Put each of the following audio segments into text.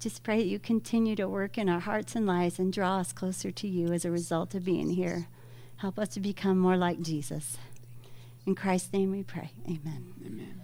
Just pray that you continue to work in our hearts and lives and draw us closer to you as a result of being here. Help us to become more like Jesus. In Christ's name we pray. Amen. Amen.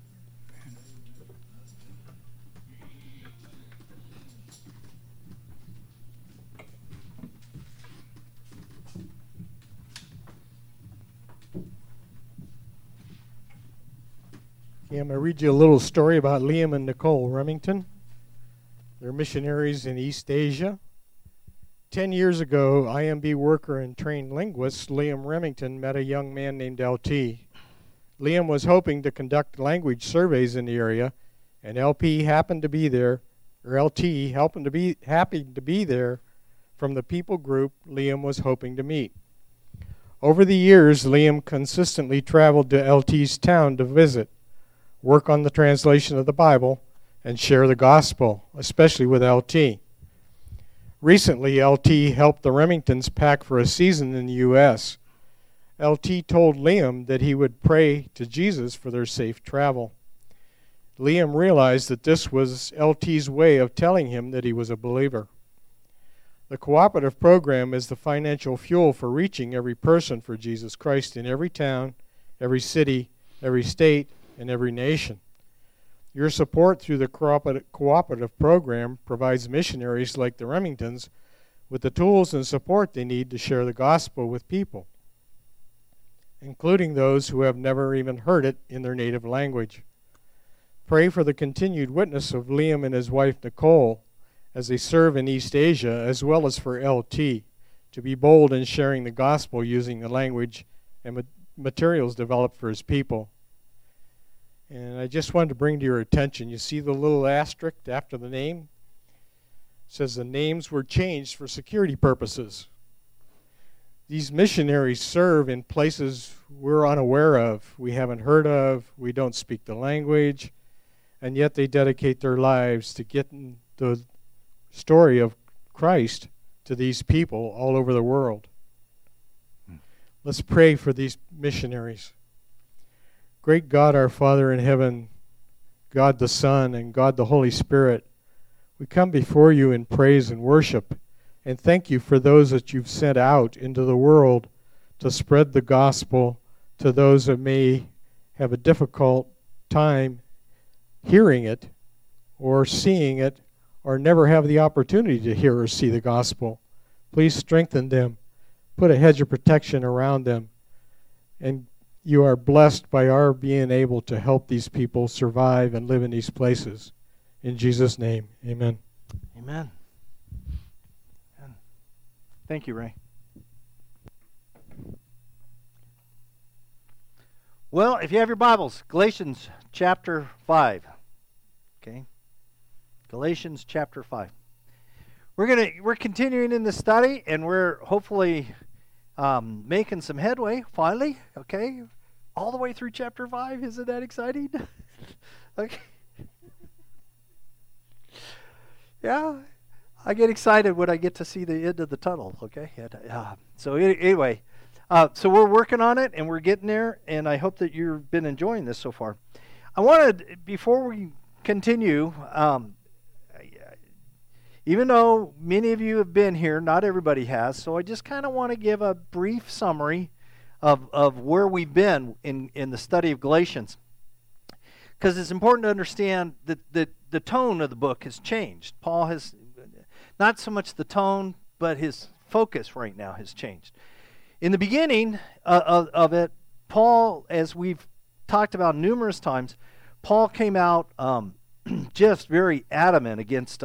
Okay, I'm going to read you a little story about Liam and Nicole Remington. They're missionaries in East Asia. 10 years ago, IMB worker and trained linguist Liam Remington met a young man named LT. Liam was hoping to conduct language surveys in the area, and LT happened to be there from the people group Liam was hoping to meet. Over the years, Liam consistently traveled to LT's town to visit, work on the translation of the Bible, and share the gospel, especially with LT. Recently, LT helped the Remingtons pack for a season in the U.S. LT told Liam that he would pray to Jesus for their safe travel. Liam realized that this was LT's way of telling him that he was a believer. The cooperative program is the financial fuel for reaching every person for Jesus Christ in every town, every city, every state, and every nation. Your support through the cooperative program provides missionaries like the Remingtons with the tools and support they need to share the gospel with people, including those who have never even heard it in their native language. Pray for the continued witness of Liam and his wife Nicole as they serve in East Asia, as well as for LT to be bold in sharing the gospel using the language and materials developed for his people. And I just wanted to bring to your attention, you see the little asterisk after the name? It says the names were changed for security purposes. These missionaries serve in places we're unaware of, we haven't heard of, we don't speak the language, and yet they dedicate their lives to getting the story of Christ to these people all over the world. Let's pray for these missionaries. Great God, our Father in heaven, God the Son, and God the Holy Spirit, we come before you in praise and worship, and thank you for those that you've sent out into the world to spread the gospel to those that may have a difficult time hearing it or seeing it or never have the opportunity to hear or see the gospel. Please strengthen them. Put a hedge of protection around them. And you are blessed by our being able to help these people survive and live in these places. In Jesus' name, amen. Amen. Thank you, Ray. Well, if you have your Bibles, Galatians chapter 5. Okay? Galatians chapter 5. We're continuing in the study, and we're hopefully making some headway finally, okay? All the way through chapter 5. Isn't that exciting? Okay. Yeah, I get excited when I get to see the end of the tunnel, okay? So anyway, so we're working on it, and we're getting there, and I hope that you've been enjoying this so far. I wanted, before we continue, even though many of you have been here, not everybody has, so I just kind of want to give a brief summary of where we've been in the study of Galatians. Because it's important to understand that the tone of the book has changed. Paul has, not so much the tone, but his focus right now has changed. In the beginning of it, Paul, as we've talked about numerous times, Paul came out just very adamant against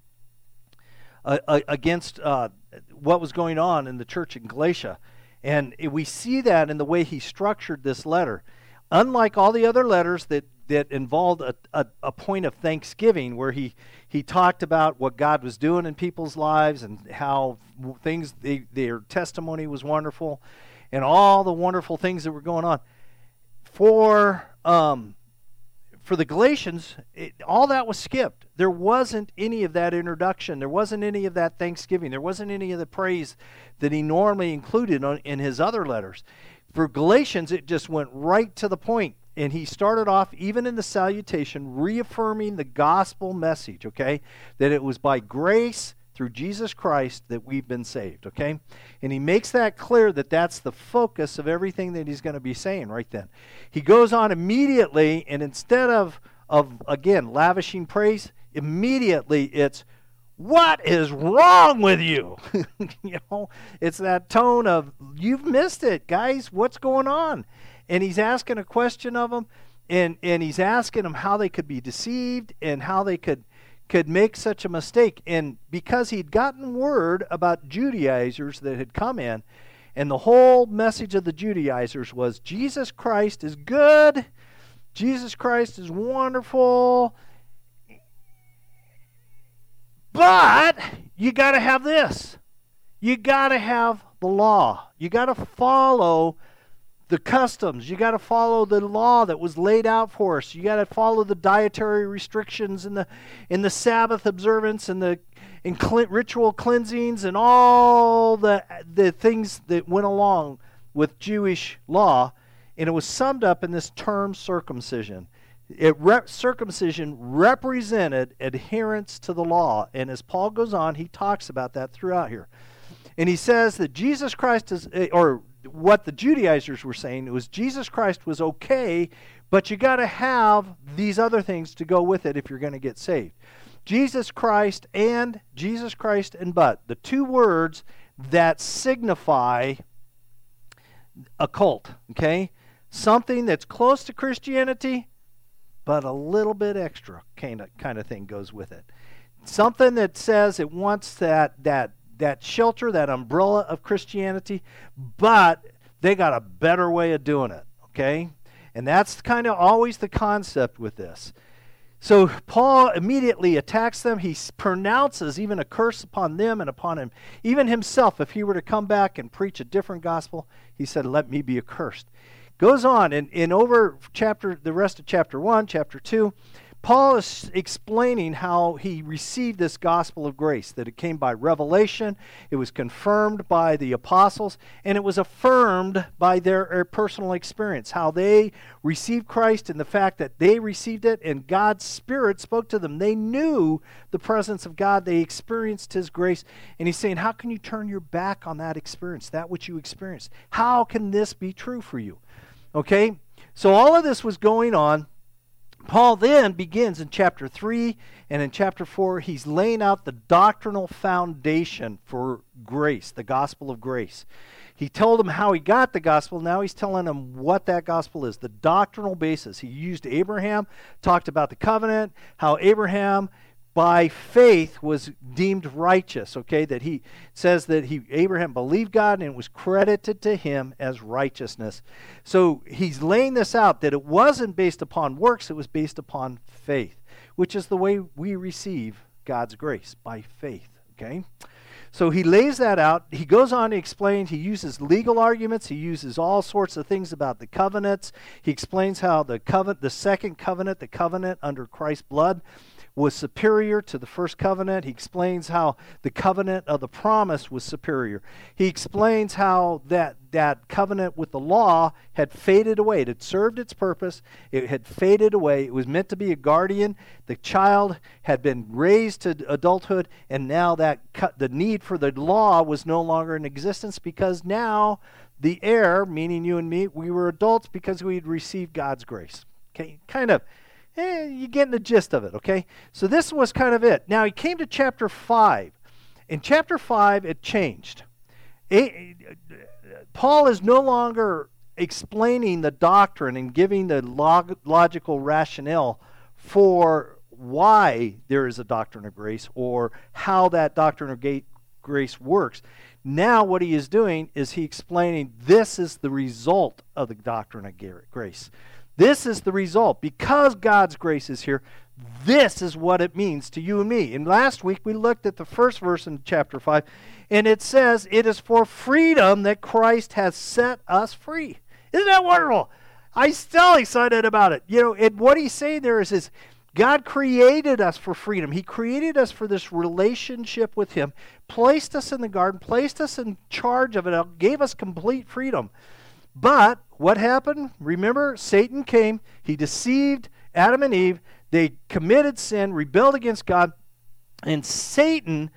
what was going on in the church in Galatia. And we see that in the way he structured this letter. Unlike all the other letters that involved a point of thanksgiving, where he talked about what God was doing in people's lives and how their testimony was wonderful and all the wonderful things that were going on. For the Galatians, all that was skipped. There wasn't any of that introduction. There wasn't any of that thanksgiving. There wasn't any of the praise that he normally included in his other letters. For Galatians, it just went right to the point. And he started off, even in the salutation, reaffirming the gospel message, okay? That it was by grace through Jesus Christ that we've been saved, okay? And he makes that clear that that's the focus of everything that he's going to be saying right then. He goes on immediately, and instead of again, lavishing praise, immediately it's, what is wrong with you? You know, it's that tone of, you've missed it, guys. What's going on? And he's asking a question of them, and he's asking them how they could be deceived and how they could make such a mistake. And because he'd gotten word about Judaizers that had come in, and the whole message of the Judaizers was, Jesus Christ is good, Jesus Christ is wonderful, but you got to have this. You got to have the law. You got to follow the customs. You got to follow the law that was laid out for us. You got to follow the dietary restrictions and the Sabbath observance and the ritual cleansings and all the things that went along with Jewish law. And it was summed up in this term circumcision. Circumcision represented adherence to the law. And as Paul goes on, he talks about that throughout here. And he says that Jesus Christ is, or what the Judaizers were saying, it was Jesus Christ was okay, but you got to have these other things to go with it if you're going to get saved. Jesus Christ and but, the two words that signify a cult, okay? Something that's close to Christianity, but a little bit extra kind of thing goes with it. Something that says it wants that shelter, that umbrella of Christianity, but they got a better way of doing it, okay? And that's kind of always the concept with this. So Paul immediately attacks them. He pronounces even a curse upon them and upon him, even himself. If he were to come back and preach a different gospel, he said, let me be accursed. Goes on, and over the rest of chapter 1, chapter 2, Paul is explaining how he received this gospel of grace, that it came by revelation, it was confirmed by the apostles, and it was affirmed by their personal experience, how they received Christ and the fact that they received it and God's Spirit spoke to them. They knew the presence of God, they experienced His grace, and he's saying, how can you turn your back on that experience, that which you experienced? How can this be true for you? Okay, so all of this was going on. Paul then begins in chapter 3 and in chapter 4, he's laying out the doctrinal foundation for grace, the gospel of grace. He told them how he got the gospel. Now he's telling them what that gospel is, the doctrinal basis. He used Abraham, talked about the covenant, how Abraham by faith was deemed righteous, okay? That he says that Abraham believed God and it was credited to him as righteousness. So he's laying this out, that it wasn't based upon works, it was based upon faith, which is the way we receive God's grace, by faith, okay? So he lays that out. He goes on to explain, he uses legal arguments, he uses all sorts of things about the covenants. He explains how the second covenant, the covenant under Christ's blood, was superior to the first covenant. He explains how the covenant of the promise was superior. He explains how that covenant with the law had faded away. It had served its purpose. It had faded away. It was meant to be a guardian. The child had been raised to adulthood, and now the need for the law was no longer in existence, because now the heir, meaning you and me, we were adults because we had received God's grace. Okay, kind of. You're getting the gist of it, okay? So this was kind of it. Now he came to chapter 5. In chapter 5, it changed. Paul is no longer explaining the doctrine and giving the logical rationale for why there is a doctrine of grace or how that doctrine of grace works. Now what he is doing is he explaining this is the result of the doctrine of grace. This is the result. Because God's grace is here, this is what it means to you and me. And last week we looked at the first verse in chapter 5, and it says, it is for freedom that Christ has set us free. Isn't that wonderful? I'm still excited about it. You know, what he's saying there is God created us for freedom. He created us for this relationship with Him, placed us in the garden, placed us in charge of it, gave us complete freedom. But what happened? Remember, Satan came. He deceived Adam and Eve. They committed sin, rebelled against God, and Satan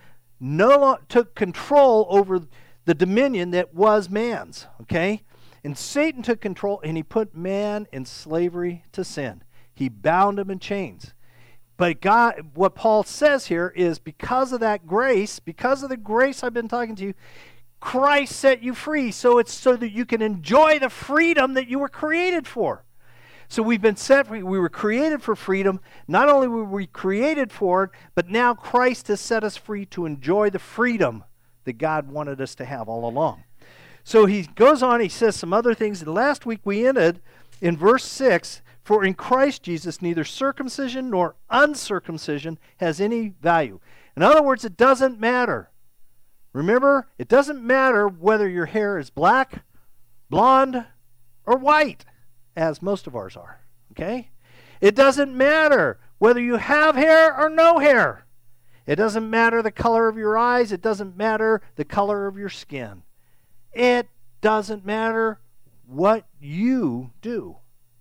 took control over the dominion that was man's. Okay? And Satan took control, and he put man in slavery to sin. He bound him in chains. But God, what Paul says here is because of that grace, because of the grace I've been talking to you, Christ set you free. So it's so that you can enjoy the freedom that you were created for. So we've been set free. We were created for freedom. Not only were we created for it, but now Christ has set us free to enjoy the freedom that God wanted us to have all along. So he goes on, he says some other things. And last week we ended in verse 6, for in Christ Jesus neither circumcision nor uncircumcision has any value. In other words, it doesn't matter. Remember, it doesn't matter whether your hair is black, blonde, or white, as most of ours are. Okay? It doesn't matter whether you have hair or no hair. It doesn't matter the color of your eyes. It doesn't matter the color of your skin. It doesn't matter what you do.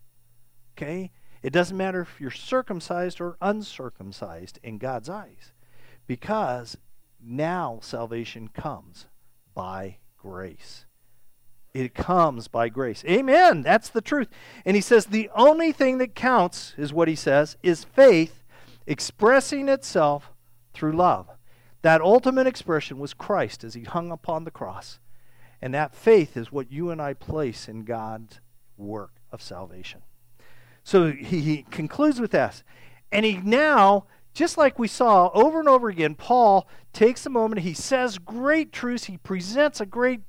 Okay? It doesn't matter if you're circumcised or uncircumcised in God's eyes, because now salvation comes by grace. It comes by grace. Amen. That's the truth. And he says the only thing that counts, is what he says, is faith expressing itself through love. That ultimate expression was Christ as he hung upon the cross. And that faith is what you and I place in God's work of salvation. So he concludes with this. And he now, just like we saw over and over again, Paul takes a moment, he says great truths, he presents a great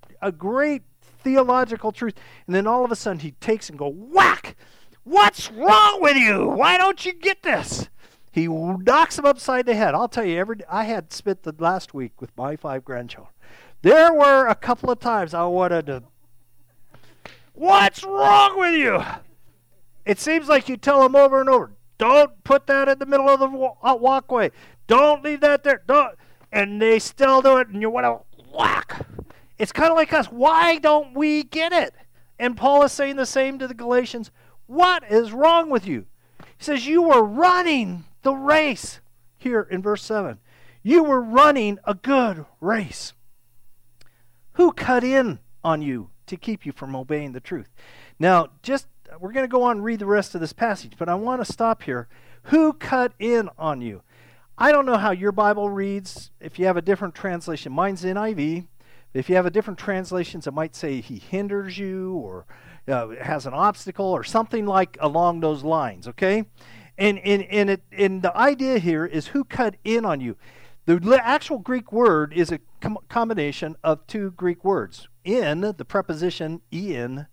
theological truth, and then all of a sudden he takes and goes, whack! What's wrong with you? Why don't you get this? He knocks him upside the head. I'll tell you, I had spent the last week with my 5 grandchildren. There were a couple of times I wanted to, what's wrong with you? It seems like you tell them over and over, don't put that in the middle of the walkway. Don't leave that there. Don't. And they still do it, and you want to whack. It's kind of like us. Why don't we get it? And Paul is saying the same to the Galatians. What is wrong with you? He says, you were running the race. Here in verse 7. You were running a good race. Who cut in on you to keep you from obeying the truth? Now, we're going to go on and read the rest of this passage, but I want to stop here. Who cut in on you? I don't know how your Bible reads. If you have a different translation, mine's NIV. If you have a different translations, it might say he hinders you or has an obstacle or something like along those lines, okay? And the idea here is who cut in on you. The actual Greek word is a combination of 2 Greek words. In, the preposition in,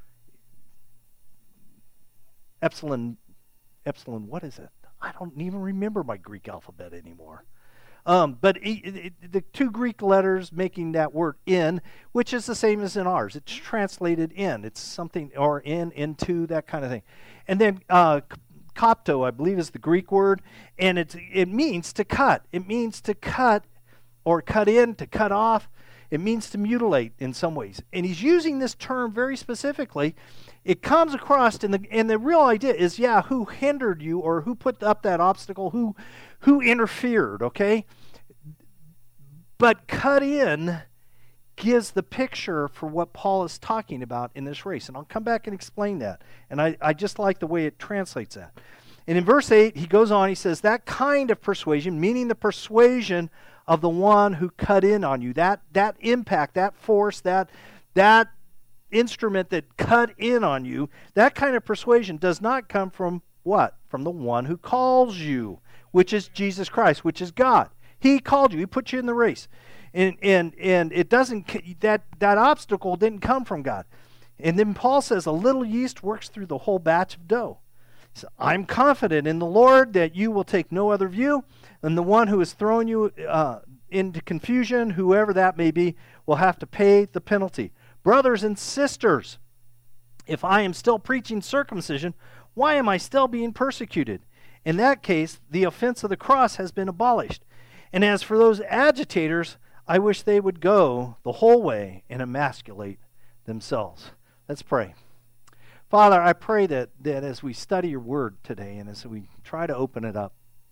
epsilon, what is it? I don't even remember my Greek alphabet anymore. But the 2 Greek letters making that word in, which is the same as in ours. It's translated in. It's something, or in, into, that kind of thing. And then kopto, I believe, is the Greek word, and it means to cut. It means to cut, or cut in, to cut off. It means to mutilate in some ways. And he's using this term very specifically. It comes across, and the real idea is, who hindered you, or who put up that obstacle, who interfered, okay? But cut in gives the picture for what Paul is talking about in this race. And I'll come back and explain that. And I just like the way it translates that. And in verse 8, he goes on, he says, that kind of persuasion, meaning the persuasion of the one who cut in on you, that impact, that force, that instrument that cut in on you, that kind of persuasion does not come from what? From the one who calls you, which is Jesus Christ, which is God. He called you. He put you in the race. And it doesn't, that obstacle didn't come from God. And then Paul says, a little yeast works through the whole batch of dough. He said, I'm confident in the Lord that you will take no other view, and the one who has thrown you into confusion, whoever that may be, will have to pay the penalty. Brothers and sisters, if I am still preaching circumcision, why am I still being persecuted? In that case, the offense of the cross has been abolished. And as for those agitators, I wish they would go the whole way and emasculate themselves. Let's pray. Father, I pray that as we study your word today and as we try to open it up,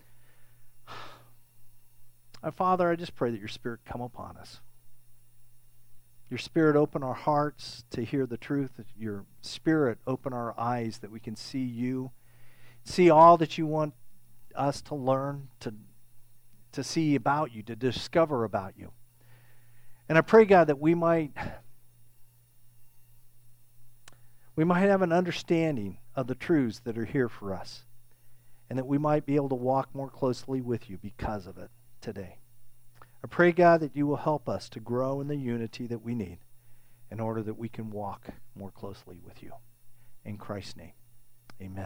Father, I just pray that your Spirit come upon us. Your Spirit open our hearts to hear the truth. Your Spirit open our eyes that we can see you, see all that you want us to learn, to see about you, to discover about you. And I pray, God, that we might have an understanding of the truths that are here for us, and that we might be able to walk more closely with you because of it today. I pray, God, that you will help us to grow in the unity that we need in order that we can walk more closely with you. In Christ's name, amen.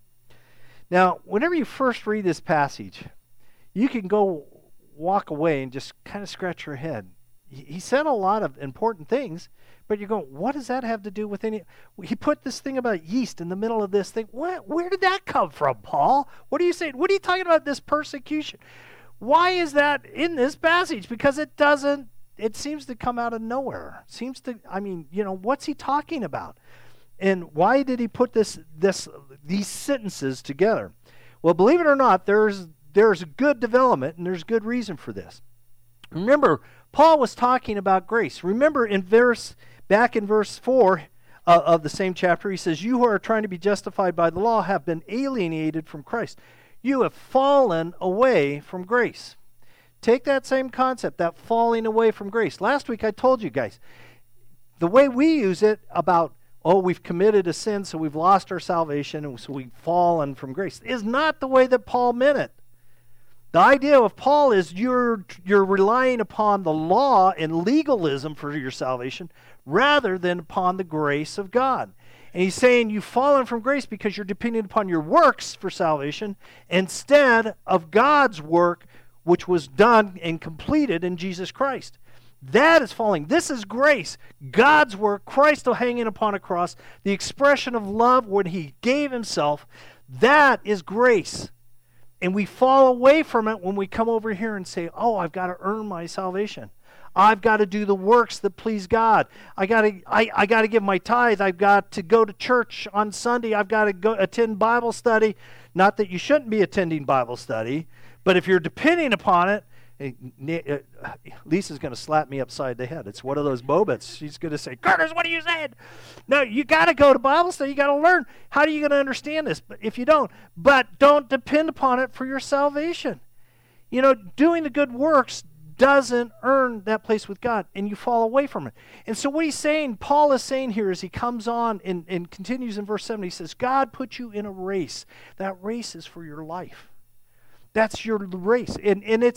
Now, whenever you first read this passage, you can go walk away and just kind of scratch your head. He said a lot of important things, but you're going, what does that have to do with any... He put this thing about yeast in the middle of this thing. Where did that come from, Paul? What are you saying? What are you talking about, this persecution? Why is that in this passage? Because it seems to come out of nowhere. What's he talking about? And why did he put these sentences together? Well, believe it or not, there's good development and there's good reason for this. Remember, Paul was talking about grace. Remember back in verse 4 of the same chapter, he says, "You who are trying to be justified by the law have been alienated from Christ. You have fallen away from grace." Take that same concept, that falling away from grace. Last week I told you guys, the way we use it about, we've committed a sin, so we've lost our salvation, and so we've fallen from grace, is not the way that Paul meant it. The idea of Paul is you're relying upon the law and legalism for your salvation rather than upon the grace of God. And he's saying you've fallen from grace because you're depending upon your works for salvation instead of God's work, which was done and completed in Jesus Christ. That is falling. This is grace. God's work, Christ hanging upon a cross, the expression of love when he gave himself, that is grace. And we fall away from it when we come over here and say, I've got to earn my salvation. I've got to do the works that please God. I got to give my tithe. I've got to go to church on Sunday. I've got to go attend Bible study. Not that you shouldn't be attending Bible study, but if you're depending upon it, Lisa's going to slap me upside the head. It's one of those moments. She's going to say, "Curtis, what are you saying?" No, you got to go to Bible study. You got to learn. How are you going to understand this if you don't? But don't depend upon it for your salvation. Doing the good works doesn't earn that place with God, and you fall away from it. And so what Paul is saying here as he comes on and continues in verse 7, he says, God put you in a race. That race is for your life. That's your race. And it's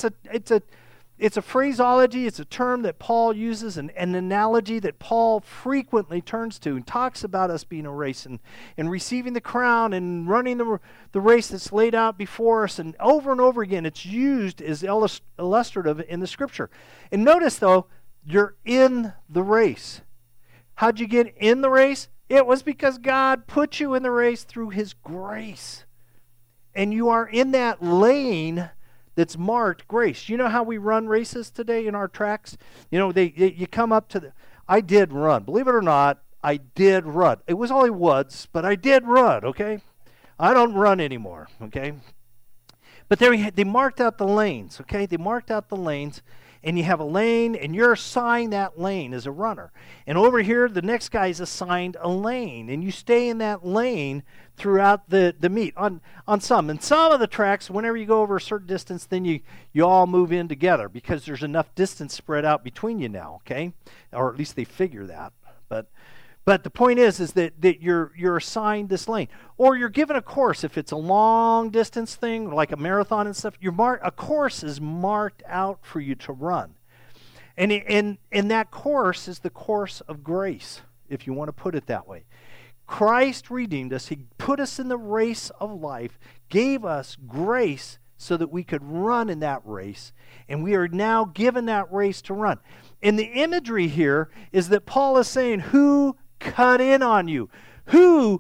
a phraseology, it's a term that Paul uses, an analogy that Paul frequently turns to and talks about us being a race and receiving the crown and running the race that's laid out before us. And over again, it's used as illustrative in the Scripture. And notice, though, you're in the race. How'd you get in the race? It was because God put you in the race through his grace. And you are in that lane that's marked grace. You know how we run races today in our tracks? You come up to I did run. Believe it or not, I did run. It was only once, but I did run, okay? I don't run anymore, okay? But they marked out the lanes, okay? They marked out the lanes, and you have a lane, and you're assigned that lane as a runner. And over here, the next guy is assigned a lane, and you stay in that lane throughout the meet. On some of the tracks, whenever you go over a certain distance, then you all move in together because there's enough distance spread out between you now, okay? Or at least they figure that. But the point is that you're assigned this lane. Or you're given a course. If it's a long distance thing, like a marathon and stuff, a course is marked out for you to run. And that course is the course of grace, if you want to put it that way. Christ redeemed us. He put us in the race of life, gave us grace so that we could run in that race. And we are now given that race to run. And the imagery here is that Paul is saying, who cut in on you? Who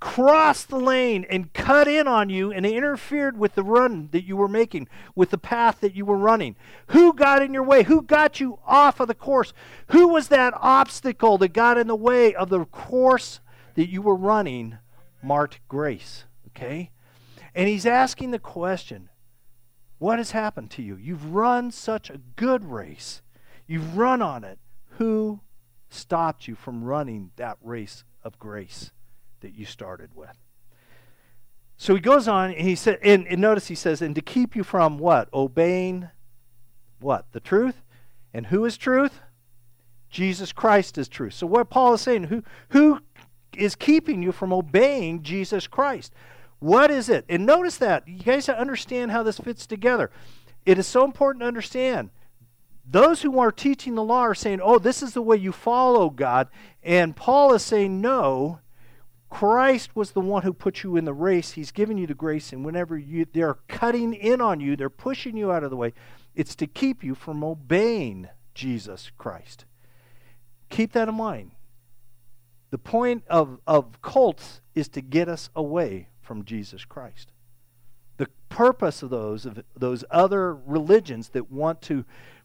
crossed the lane and cut in on you and interfered with the run that you were making, with the path that you were running? Who got in your way? Who got you off of the course? Who was that obstacle that got in the way of the course that you were running, marked grace? Okay? And he's asking the question, what has happened to you? You've run such a good race. You've run on it. Who stopped you from running that race of grace that you started with? So he goes on and he said, and notice he says, and to keep you from what? Obeying what? The truth? And who is truth? Jesus Christ is truth. So what Paul is saying, who is keeping you from obeying Jesus Christ? What is it? And notice that. You guys understand how this fits together. It is so important to understand. Those who are teaching the law are saying, oh, this is the way you follow God. And Paul is saying, no, Christ was the one who put you in the race. He's given you the grace. And whenever they're cutting in on you, they're pushing you out of the way, it's to keep you from obeying Jesus Christ. Keep that in mind. The point of cults is to get us away from Jesus Christ. The purpose of those other religions that want to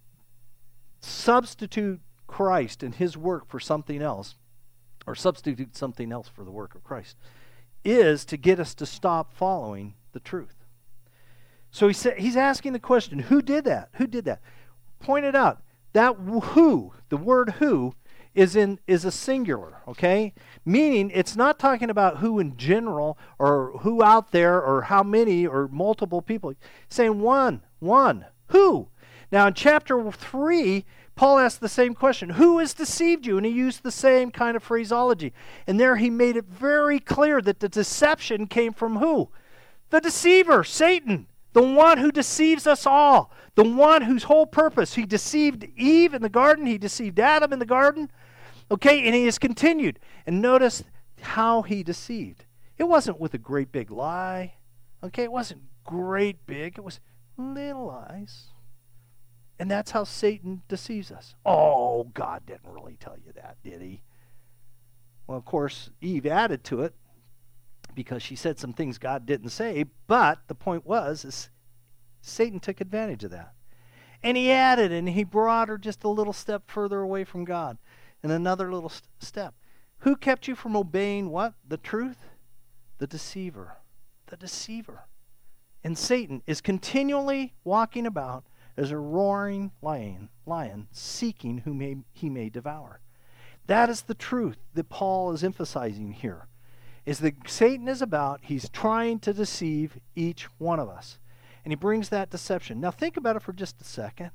substitute Christ and his work for something else, or substitute something else for the work of Christ, is to get us to stop following the truth. So he's asking the question, who did that? Who did that? Point it out. That who, the word who, is a singular, okay? Meaning it's not talking about who in general or who out there or how many or multiple people. It's saying one. Who? Now in chapter 3, Paul asked the same question. Who has deceived you? And he used the same kind of phraseology. And there he made it very clear that the deception came from who? The deceiver, Satan. The one who deceives us all. The one whose whole purpose, he deceived Eve in the garden. He deceived Adam in the garden. Okay, and he has continued. And notice how he deceived. It wasn't with a great big lie. Okay, it wasn't great big. It was little lies. And that's how Satan deceives us. Oh, God didn't really tell you that, did he? Well, of course, Eve added to it because she said some things God didn't say. But the point is Satan took advantage of that. And he added, and he brought her just a little step further away from God. And another little step. Who kept you from obeying what? The truth? The deceiver. The deceiver. And Satan is continually walking about as a roaring lion seeking whom he may devour. That is the truth that Paul is emphasizing here. Is that Satan is about, he's trying to deceive each one of us. And he brings that deception. Now think about it for just a second.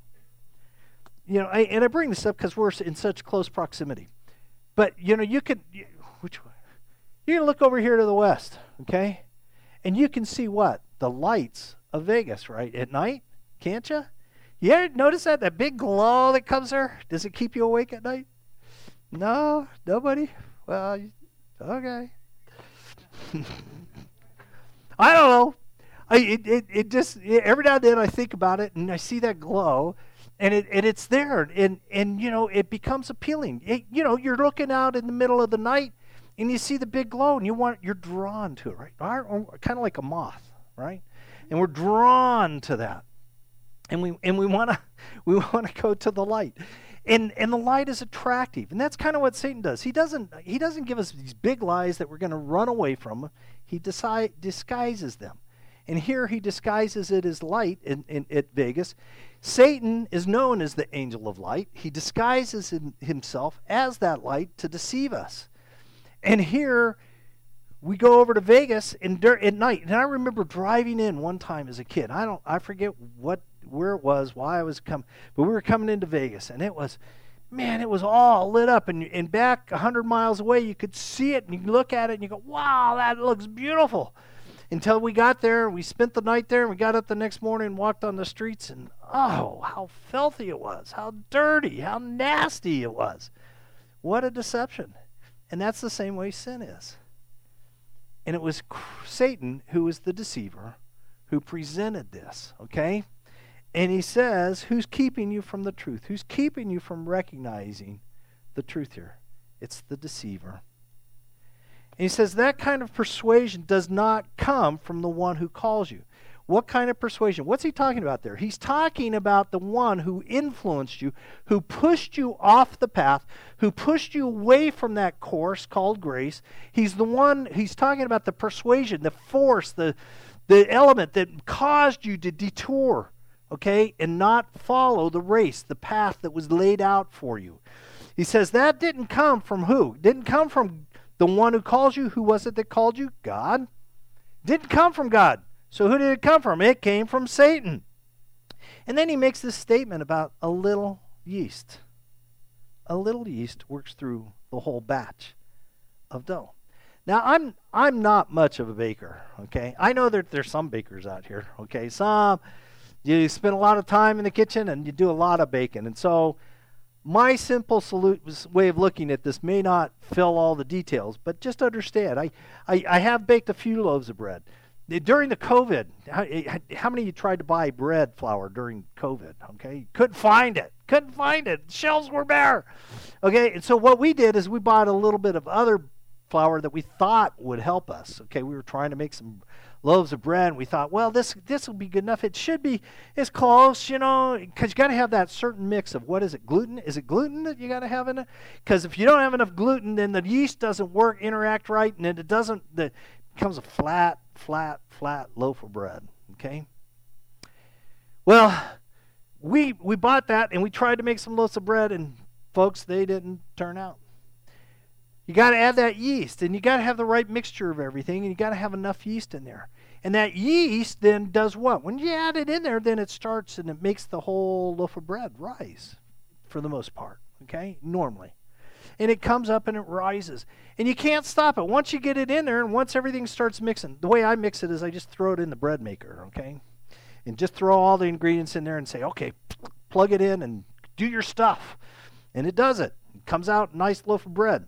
I bring this up because we're in such close proximity. But, which way? You can look over here to the west, okay? And you can see what? The lights of Vegas, right? At night, can't you? You ever notice that big glow that comes there? Does it keep you awake at night? No? Nobody? Well, okay. I don't know. It just, every now and then I think about it and I see that glow. And it's there, and it becomes appealing. You're looking out in the middle of the night, and you see the big glow, and you're drawn to it, right? Kind of like a moth, right? And we're drawn to that, and we want to go to the light, and the light is attractive, and that's kind of what Satan does. He doesn't give us these big lies that we're going to run away from. He disguises them, and here he disguises it as light at Vegas. Satan is known as the angel of light. He disguises himself as that light to deceive us. And here we go over to Vegas at night. And I remember driving in one time as a kid. I forget where it was, why I was coming, but we were coming into Vegas, and it was all lit up. And back 100 miles away, you could see it, and you look at it, and you go, wow, that looks beautiful. Until we got there, we spent the night there, and we got up the next morning and walked on the streets, and oh, how filthy it was, how dirty, how nasty it was. What a deception. And that's the same way sin is. And it was Satan who was the deceiver who presented this, okay? And he says, who's keeping you from the truth? Who's keeping you from recognizing the truth here? It's the deceiver. And he says that kind of persuasion does not come from the one who calls you. What kind of persuasion? What's he talking about there? He's talking about the one who influenced you, who pushed you off the path, who pushed you away from that course called grace. He's talking about the persuasion, the force, the element that caused you to detour, okay, and not follow the race, the path that was laid out for you. He says that didn't come from who? Didn't come from the one who calls you. Who was it that called you? God. Didn't come from God. So who did it come from? It came from Satan. And then he makes this statement about a little yeast. A little yeast works through the whole batch of dough. Now, I'm not much of a baker, okay? I know that there's some bakers out here, okay? Some, you spend a lot of time in the kitchen and you do a lot of baking. And so my simple way of looking at this may not fill all the details, but just understand, I have baked a few loaves of bread. During the COVID, how many of you tried to buy bread flour during COVID? Okay, couldn't find it. Shelves were bare. Okay, and so what we did is we bought a little bit of other flour that we thought would help us. Okay, we were trying to make some loaves of bread, and we thought, well, this will be good enough. It should be. It's close, because you got to have that certain mix of what is it? Gluten? Is it gluten that you got to have in it? Because if you don't have enough gluten, then the yeast doesn't interact right, and then it becomes a flat loaf of bread, okay? Well, we bought that, and we tried to make some loaves of bread, and folks, they didn't turn out. You got to add that yeast, and you got to have the right mixture of everything, and you got to have enough yeast in there. And that yeast then does what? When you add it in there, then it starts, and it makes the whole loaf of bread rise, for the most part, okay, normally. And it comes up and it rises. And you can't stop it. Once you get it in there and once everything starts mixing, the way I mix it is I just throw it in the bread maker, okay? And just throw all the ingredients in there and say, okay, plug it in and do your stuff. And it does it. It comes out a nice loaf of bread.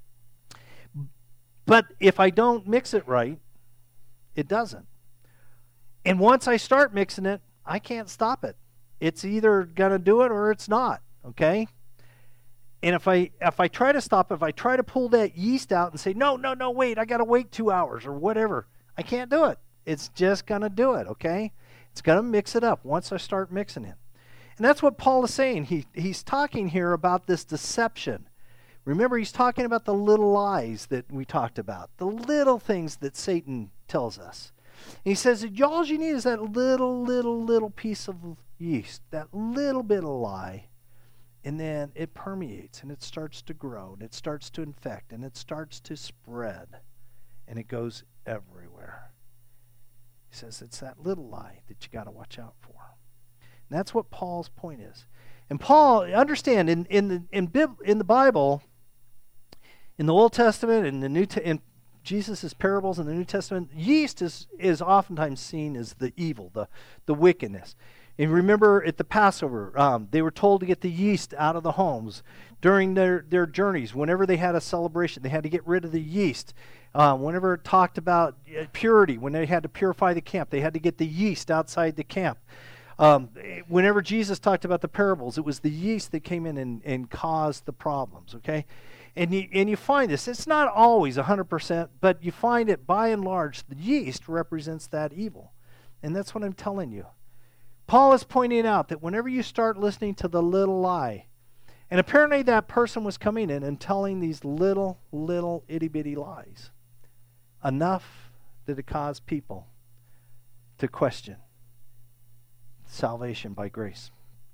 But if I don't mix it right, it doesn't. And once I start mixing it, I can't stop it. It's either going to do it or it's not, okay? And if I try to stop, if I try to pull that yeast out and say, no, wait, I got to wait 2 hours or whatever, I can't do it. It's just going to do it, okay? It's going to mix it up once I start mixing it. And that's what Paul is saying. He's talking here about this deception. Remember, he's talking about the little lies that we talked about, the little things that Satan tells us. And he says that all you need is that little piece of yeast, that little bit of lie. And then it permeates, and it starts to grow, and it starts to infect, and it starts to spread, and it goes everywhere. He says it's that little lie that you got to watch out for. And that's what Paul's point is. And Paul, understand, in the Bible, in the Old Testament, and in Jesus' parables in the New Testament, yeast is oftentimes seen as the evil, the wickedness. And remember at the Passover, they were told to get the yeast out of the homes during their journeys. Whenever they had a celebration, they had to get rid of the yeast. Whenever it talked about purity, when they had to purify the camp, they had to get the yeast outside the camp. Whenever Jesus talked about the parables, it was the yeast that came in and caused the problems, okay? And you find this. It's not always 100%, but you find it by and large, the yeast represents that evil. And that's what I'm telling you. Paul is pointing out that whenever you start listening to the little lie, and apparently that person was coming in and telling these little itty-bitty lies, enough that it caused people to question salvation by grace.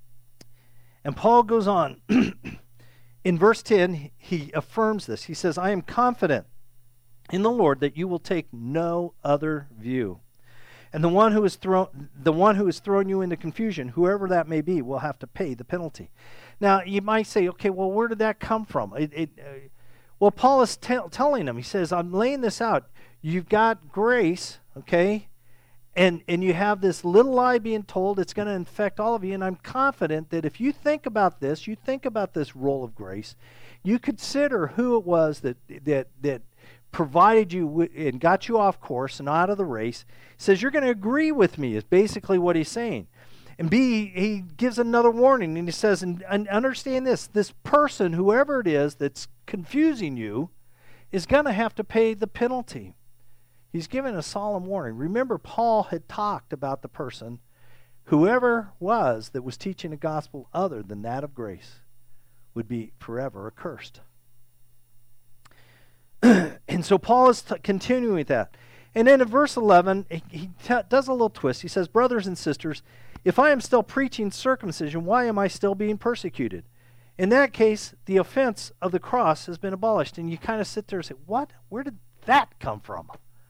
And Paul goes on. In verse 10, he affirms this. He says, I am confident in the Lord that you will take no other view. And the one who has thrown you into confusion, whoever that may be, will have to pay the penalty. Now, you might say, okay, well, where did that come from? Well, Paul is telling them, he says, I'm laying this out. You've got grace, okay, and you have this little lie being told. It's going to infect all of you, and I'm confident that if you think about this role of grace, you consider who it was that provided you and got you off course and out of the race. He says, you're going to agree with me is basically what he's saying. And B, he gives another warning, and he says, and understand this person, whoever it is that's confusing you, is going to have to pay the penalty. He's given a solemn warning. Remember, Paul had talked about the person, whoever was that was teaching a gospel other than that of grace would be forever accursed. And so Paul is continuing with that. And then in verse 11, he does a little twist. He says, brothers and sisters, if I am still preaching circumcision, why am I still being persecuted? In that case, the offense of the cross has been abolished. And you kind of sit there and say, what? Where did that come from?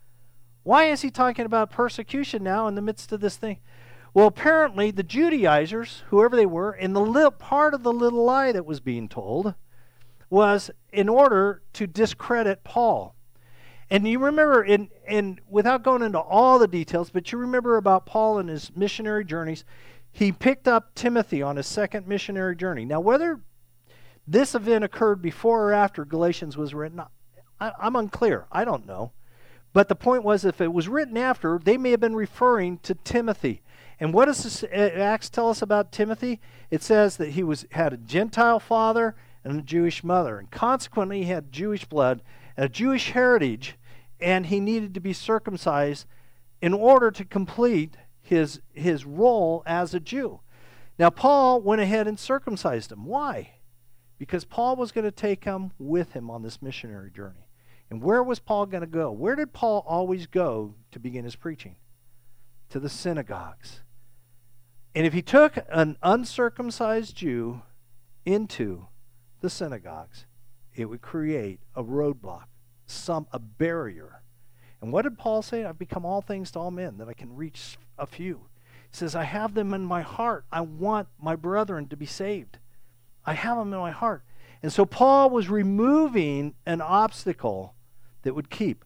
Why is he talking about persecution now in the midst of this thing? Well, apparently the Judaizers, whoever they were, and part of the little lie that was being told was in order to discredit Paul. And you remember, without going into all the details, but you remember about Paul and his missionary journeys, he picked up Timothy on his second missionary journey. Now, whether this event occurred before or after Galatians was written, I'm unclear. I don't know. But the point was, if it was written after, they may have been referring to Timothy. And what does Acts tell us about Timothy? It says that he had a Gentile father and a Jewish mother. And consequently, he had Jewish blood and a Jewish heritage, and he needed to be circumcised in order to complete his role as a Jew. Now, Paul went ahead and circumcised him. Why? Because Paul was going to take him with him on this missionary journey. And where was Paul going to go? Where did Paul always go to begin his preaching? To the synagogues. And if he took an uncircumcised Jew into the synagogues, it would create a roadblock, a barrier. And what did Paul say? I've become all things to all men, that I can reach a few. He says, I have them in my heart. I want my brethren to be saved. I have them in my heart. And so Paul was removing an obstacle that would keep.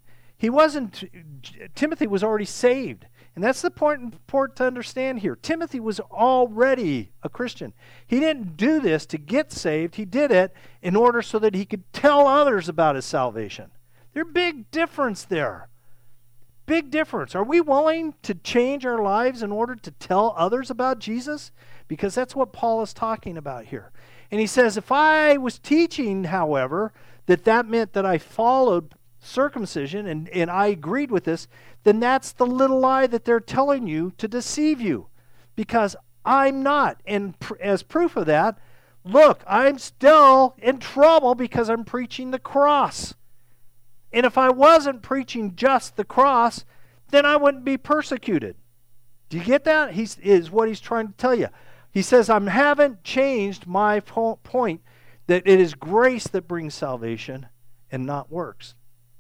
Timothy was already saved. And that's the important to understand here. Timothy was already a Christian. He didn't do this to get saved. He did it in order so that he could tell others about his salvation. There's a big difference there. Big difference. Are we willing to change our lives in order to tell others about Jesus? Because that's what Paul is talking about here. And he says, if I was teaching, however, that meant that I followed circumcision, and I agreed with this, then that's the little lie that they're telling you to deceive you. Because I'm not. And as proof of that, look, I'm still in trouble because I'm preaching the cross. And if I wasn't preaching just the cross, then I wouldn't be persecuted. Do you get that? Is what he's trying to tell you. He says, I haven't changed my point that it is grace that brings salvation and not works.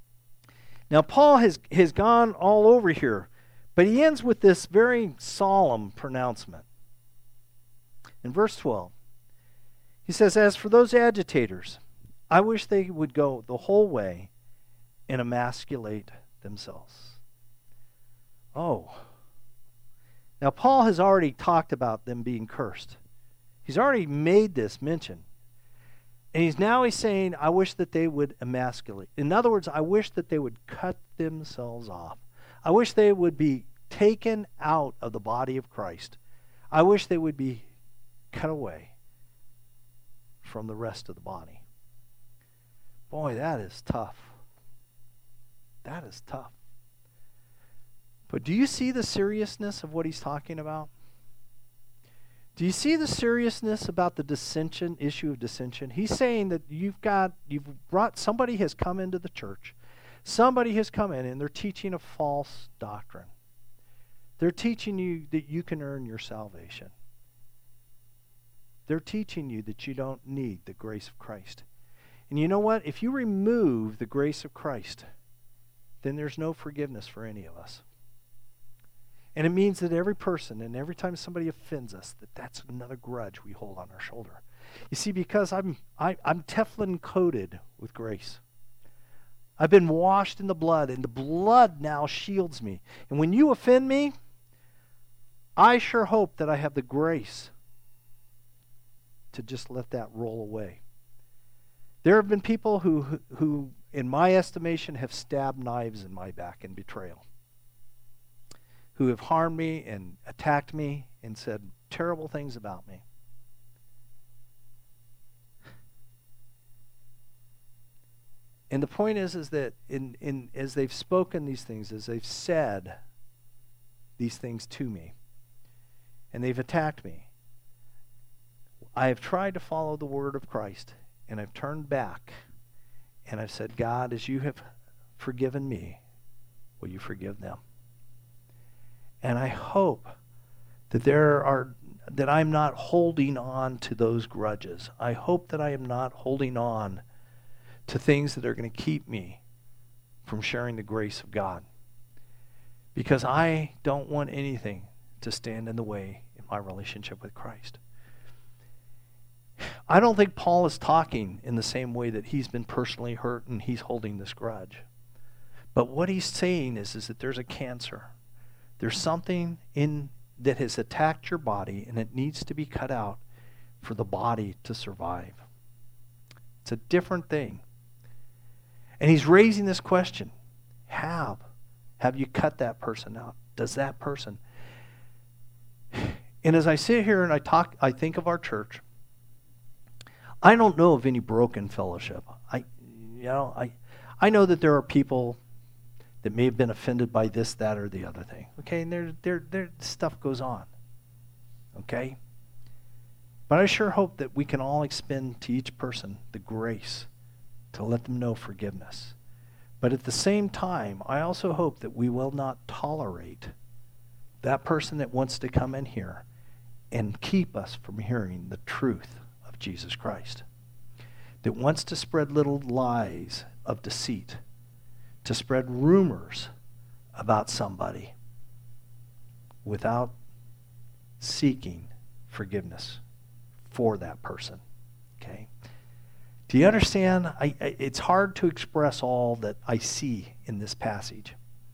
Now, Paul has gone all over here, but he ends with this very solemn pronouncement. In verse 12, he says, as for those agitators, I wish they would go the whole way and emasculate themselves. Oh. Now, Paul has already talked about them being cursed. He's already made this mention. And he's saying, I wish that they would emasculate. In other words, I wish that they would cut themselves off. I wish they would be taken out of the body of Christ. I wish they would be cut away from the rest of the body. Boy, that is tough. That is tough. But do you see the seriousness of what he's talking about? Do you see the seriousness about the issue of dissension? He's saying that somebody has come into the church. Somebody has come in and they're teaching a false doctrine. They're teaching you that you can earn your salvation. They're teaching you that you don't need the grace of Christ. And you know what? If you remove the grace of Christ, then there's no forgiveness for any of us. And it means that every person, and every time somebody offends us, that's another grudge we hold on our shoulder. You see, because I'm Teflon coated with grace. I've been washed in the blood, and the blood now shields me. And when you offend me, I sure hope that I have the grace to just let that roll away. There have been people who, in my estimation, have stabbed knives in my back in betrayal, who have harmed me and attacked me and said terrible things about me. And the point is that in as they've spoken these things, as they've said these things to me, and they've attacked me, I have tried to follow the word of Christ, and I've turned back, and I've said, God, as you have forgiven me, will you forgive them? And I hope that I'm not holding on to those grudges. I hope that I am not holding on to things that are going to keep me from sharing the grace of God. Because I don't want anything to stand in the way in my relationship with Christ. I don't think Paul is talking in the same way that he's been personally hurt and he's holding this grudge. But what he's saying is that there's a cancer. There's something that has attacked your body, and it needs to be cut out for the body to survive. It's a different thing. And he's raising this question. Have you cut that person out? Does that person? And as I sit here and I think of our church, I don't know of any broken fellowship. I know that there are people that may have been offended by this, that, or the other thing. Okay, and there stuff goes on. Okay? But I sure hope that we can all extend to each person the grace to let them know forgiveness. But at the same time, I also hope that we will not tolerate that person that wants to come in here and keep us from hearing the truth of Jesus Christ, that wants to spread little lies of deceit, to spread rumors about somebody without seeking forgiveness for that person. Okay? Do you understand? It's hard to express all that I see in this passage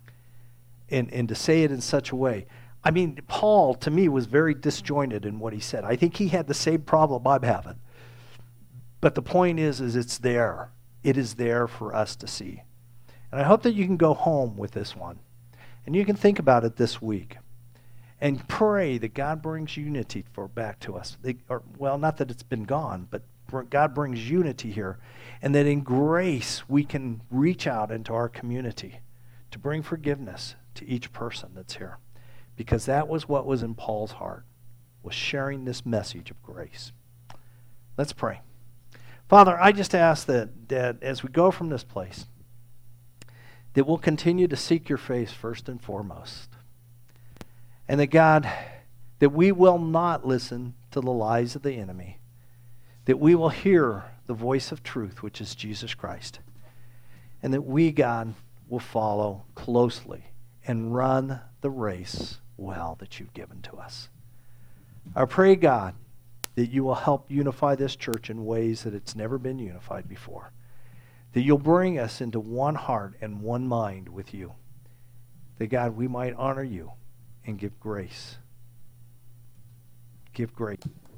and to say it in such a way. I mean, Paul, to me, was very disjointed in what he said. I think he had the same problem I'm having. But the point is it's there. It is there for us to see. And I hope that you can go home with this one. And you can think about it this week. And pray that God brings unity back to us. Not that it's been gone, but God brings unity here. And that in grace we can reach out into our community to bring forgiveness to each person that's here. Because that was what was in Paul's heart, was sharing this message of grace. Let's pray. Father, I just ask that as we go from this place, that we'll continue to seek your face first and foremost. And that, God, that we will not listen to the lies of the enemy, that we will hear the voice of truth, which is Jesus Christ, and that we, God, will follow closely and run the race well that you've given to us. I pray, God, that you will help unify this church in ways that it's never been unified before. That you'll bring us into one heart and one mind with you. That, God, we might honor you and give grace. Give grace.